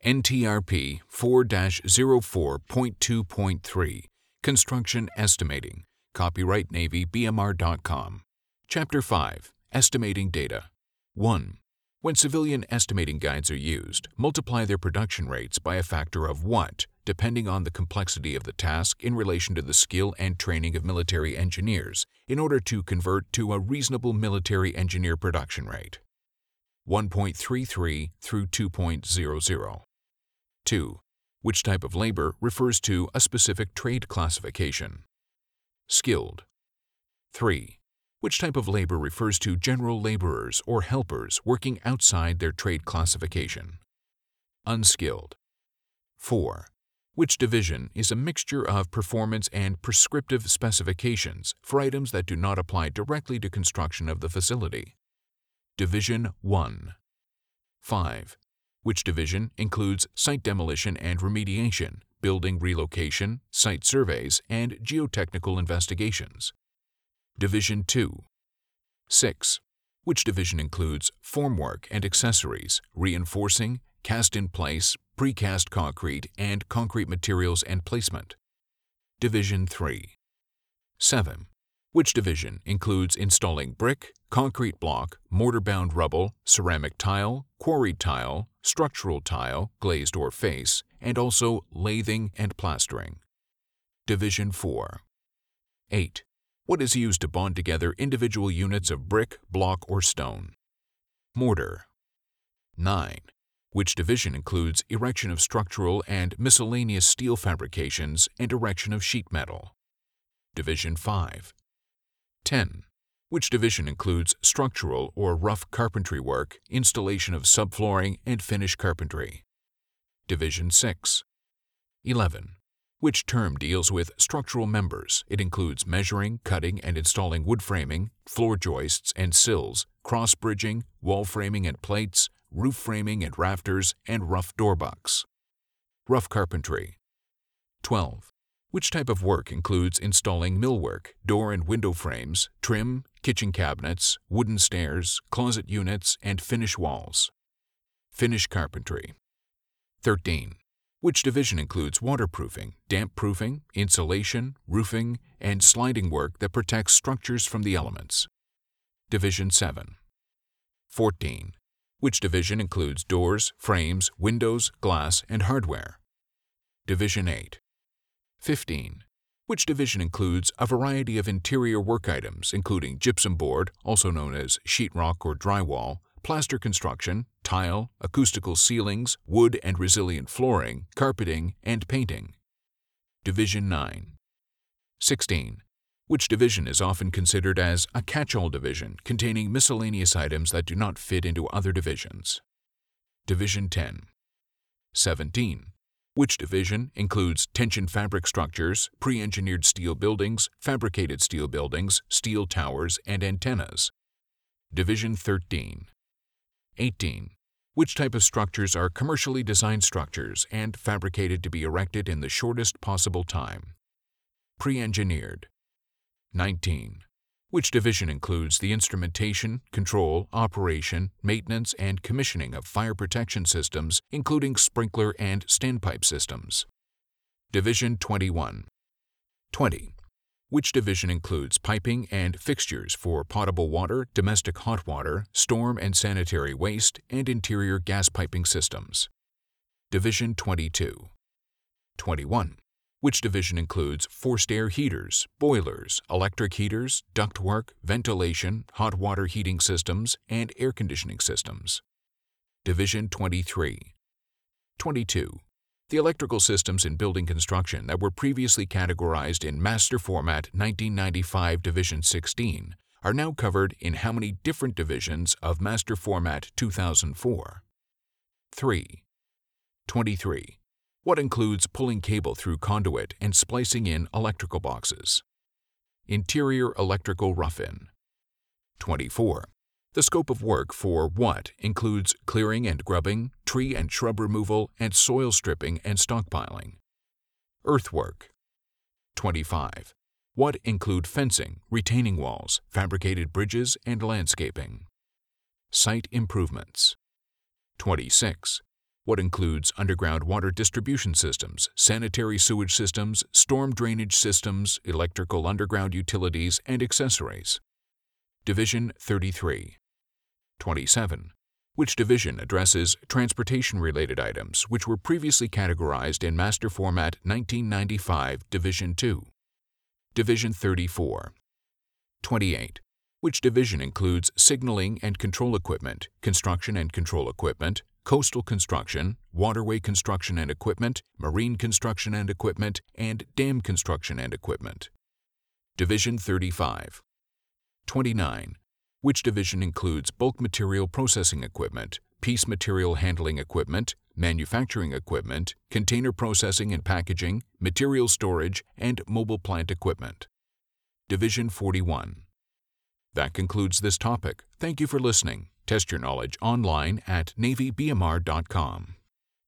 NTRP 4-04.2.3 Construction Estimating. Copyright Navy BMR.com. Chapter 5. Estimating Data. 1. When civilian estimating guides are used, multiply their production rates by a factor of what, depending on the complexity of the task in relation to the skill and training of military engineers, in order to convert to a reasonable military engineer production rate. 1.33 through 2.00. 2. Which type of labor refers to a specific trade classification? Skilled. 3. Which type of labor refers to general laborers or helpers working outside their trade classification? Unskilled. 4. Which division is a mixture of performance and prescriptive specifications for items that do not apply directly to construction of the facility? Division 1. 5. Which division includes site demolition and remediation, building relocation, site surveys, and geotechnical investigations? Division 2. 6. Which division includes formwork and accessories, reinforcing, cast-in-place, precast concrete, and concrete materials and placement? Division 3. 7. Which division includes installing brick, concrete block, mortar-bound rubble, ceramic tile, quarried tile, structural tile, glazed or face, and also lathing and plastering? Division 4. 8. What is used to bond together individual units of brick, block, or stone? Mortar. 9. Which division includes erection of structural and miscellaneous steel fabrications and erection of sheet metal? Division 5. 10. Which division includes structural or rough carpentry work, installation of subflooring, and finish carpentry? Division 6. 11. Which term deals with structural members? It includes measuring, cutting, and installing wood framing, floor joists and sills, cross bridging, wall framing and plates, roof framing and rafters, and rough door bucks. Rough carpentry. 12. Which type of work includes installing millwork, door and window frames, trim, kitchen cabinets, wooden stairs, closet units, and finish walls? Finish carpentry. 13. Which division includes waterproofing, damp-proofing, insulation, roofing, and sliding work that protects structures from the elements? Division 7. 14. Which division includes doors, frames, windows, glass, and hardware? Division 8. 15. Which division includes a variety of interior work items including gypsum board, also known as sheetrock or drywall, plaster construction, tile, acoustical ceilings, wood and resilient flooring, carpeting, and painting? Division 9. 16. Which division is often considered as a catch-all division containing miscellaneous items that do not fit into other divisions? Division 10. 17. Which division includes tension fabric structures, pre-engineered steel buildings, fabricated steel buildings, steel towers, and antennas? Division 13. 18. Which type of structures are commercially designed structures and fabricated to be erected in the shortest possible time? Pre-engineered. 19. Which division includes the instrumentation, control, operation, maintenance, and commissioning of fire protection systems, including sprinkler and standpipe systems? Division 21. 20. Which division includes piping and fixtures for potable water, domestic hot water, storm and sanitary waste, and interior gas piping systems? Division 22. 21. Which division includes forced air heaters, boilers, electric heaters, ductwork, ventilation, hot water heating systems, and air conditioning systems? Division 23. 22. The electrical systems in building construction that were previously categorized in Master Format 1995 Division 16 are now covered in how many different divisions of Master Format 2004? 3. 23. What includes pulling cable through conduit and splicing in electrical boxes? Interior electrical rough-in. 24. The scope of work for what includes clearing and grubbing, tree and shrub removal, and soil stripping and stockpiling? Earthwork. 25. What include fencing, retaining walls, fabricated bridges, and landscaping? Site improvements. 26. what includes underground water distribution systems, sanitary sewage systems, storm drainage systems, electrical underground utilities, and accessories. Division 33. 27. Which division addresses transportation-related items which were previously categorized in Master Format 1995 Division 2? Division 34. 28. Which division includes signaling and control equipment, construction and control equipment, coastal construction, waterway construction and equipment, marine construction and equipment, and dam construction and equipment? Division 35. 29. Which division includes bulk material processing equipment, piece material handling equipment, manufacturing equipment, container processing and packaging, material storage, and mobile plant equipment? Division 41. That concludes this topic. Thank you for listening. Test your knowledge online at NavyBMR.com.